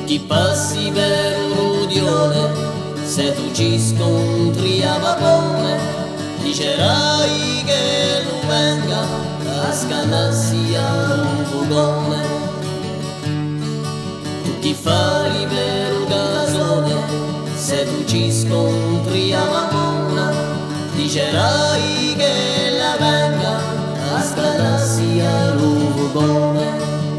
Chi passi per un rudione, se tu ci scontri a vapone, dicerai che non venga a scannarsi un fugone. Tu chi fai per un casone, se tu ci scontri a vapone, dicerai che la venga a scannarsi un fugone.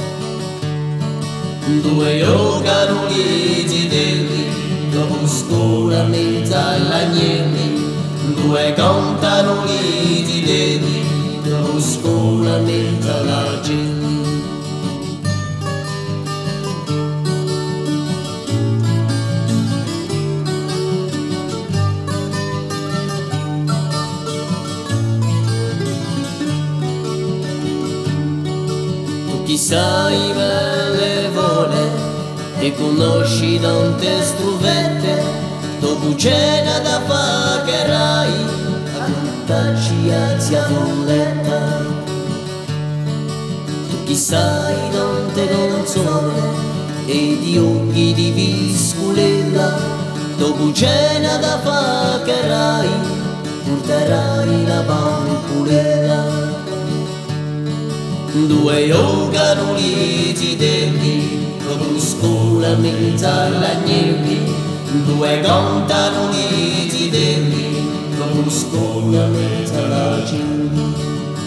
Due yoga nuliti deli, dopo scuola mezza all'agnelli. Due conta nuliti deli, dopo scuola mezza all'agnelli. Tu chi sai belle vole e conosci tante struvette, dopo cena da pagherai a contarci a zia Folletta. Tu chi sai tante canzoni e di occhi di visculella, dopo cena da pagherai porterai la pampulella. Due yoga nuliti denti, dopo scuola mezza all'agnelli. Due conta nuliti denti, dopo scuola mezza all'agnelli.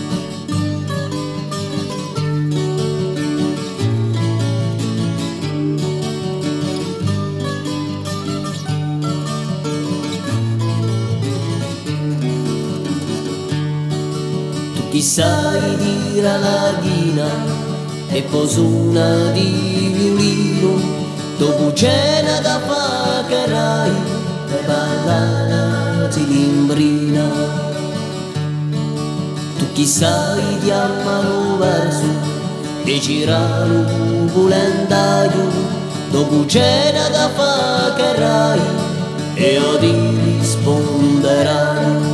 Chi sai dire la ghina e posuna di violino, dopo cena da pagherai e balla la cilimbrina. Tu chi sai di amaro verso e girare un volendaio, dopo cena da pagherai e io ti risponderai.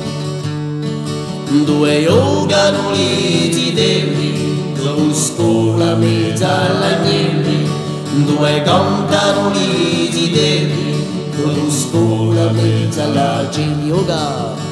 Due yoga nuliti denti, dopo scuola mezza all'agnelli. Due conta nuliti denti, dopo scuola mezza all'agnelli. Yoga.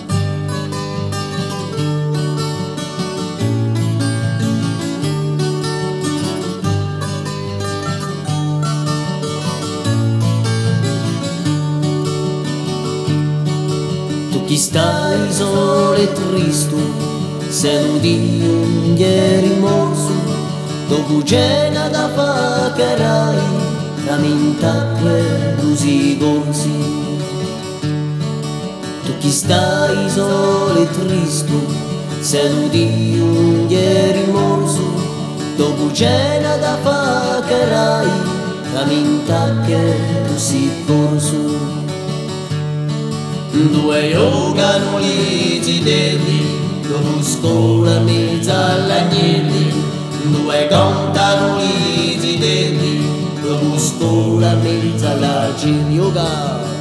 Chi stai solo e triste, se non di un ieri morso, dopo cena da pagherai, rammentare così corsi. Tu chi stai solo e triste, se non di un ieri morso, dopo cena da pagherai, rammentare così corso. Due yoga nuliti denti, dopo scuola mezza all'agnelli. Due conta nuliti denti, dopo scuola mezza all'agnelli. Yoga.